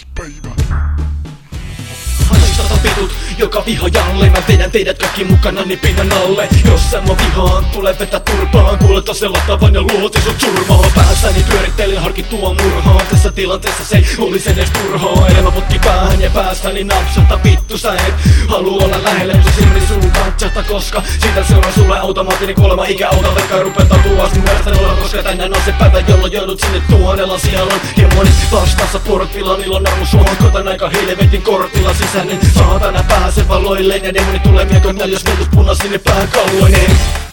päivä. Haistata vitut, joka vihajalle. Mä vedän teidät kaikki mukanani pinnan alle. Jos sä mua vihaan, tule vetä turpaan. Kuulet asella tavan ja luoti sut surmaa. Päässäni pyörittelin harkittua murhaa. Tässä tilanteessa se ei olis edes turhaa. Elämä putki päähän ja päästäni napsata. Vittu sä et haluu olla lähelle, mutta silmäni suun katsahta. Koska siitä seuraa sulle automaattinen kuolema. Ikä auta vaikka rupeta tuosta myöstä olla. Koska tänään on se päivä, jolloin joudut sinne 1000 sielon. Demonit vastassa portilla, niillä on armu suohon. Kotan aika helvetin kortilla sisäinen saatana pääse valoilleen. Ja demonit tulee miekon jos mentus puna sinne päähän kalloineen.